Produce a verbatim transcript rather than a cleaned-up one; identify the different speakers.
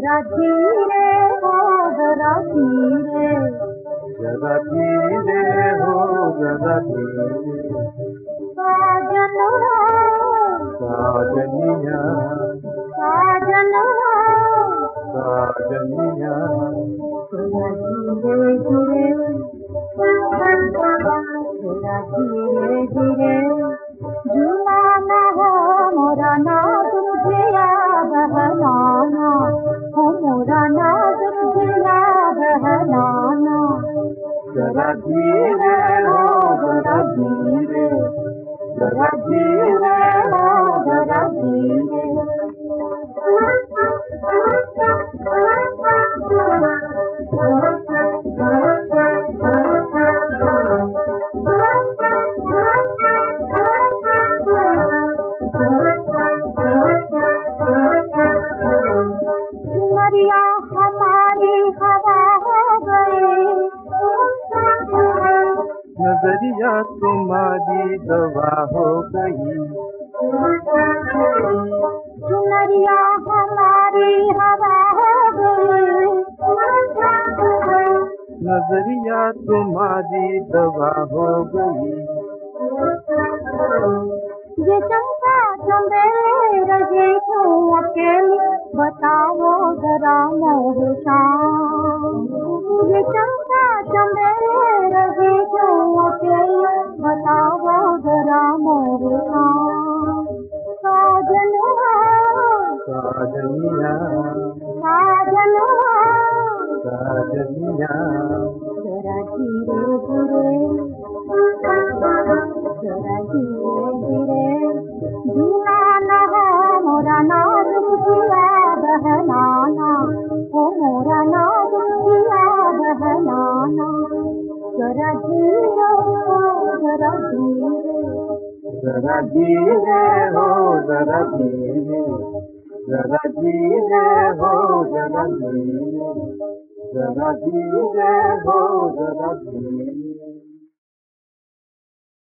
Speaker 1: जरा धीरे हो जरा धीरे,
Speaker 2: जरा धीरे हो जरा धीरे।
Speaker 1: साजन हो
Speaker 2: साजनिया
Speaker 1: साजन हो
Speaker 2: साजनिया,
Speaker 1: जरा धीरे धीरे, जरा धीरे धीरे, झूला न हो मोरा नाज मुझे याद बहलाना, हो मोरा नाज मुझे याद बहलाना।
Speaker 2: जरा धीरे हो जरा धीरे, जरा धीरे हो जरा धीरे।
Speaker 1: सिमरिया हमारी हवा हो गई,
Speaker 2: नजरिया तुम्हारी दवा हो गई,
Speaker 1: चुनरिया हमारी हवा हो गई,
Speaker 2: नजरिया तुम्हारी दवा हो गई।
Speaker 1: ये चंपा चंबेले रहे क्यों अकेली, बताओ जरा मोहे शाम। ये चंपा चंबेले रहे क्यों अकेली, बताओ जरा मोहे शाम। साजन हो
Speaker 2: साजनिया
Speaker 1: साजन हो
Speaker 2: साजनिया,
Speaker 1: जरा धीरे धीरे, जरा धीरे धीरे, झूला न हो मोरा नाज मुझे याद बहलाना, हो मोरा नाज मुझे याद बहलाना। जरा धीरे हो जरा धीरे,
Speaker 2: जरा धीरे हो जरा धीरे, जरा धीरे हो जरा धीरे, जरा धीरे हो जरा धीरे।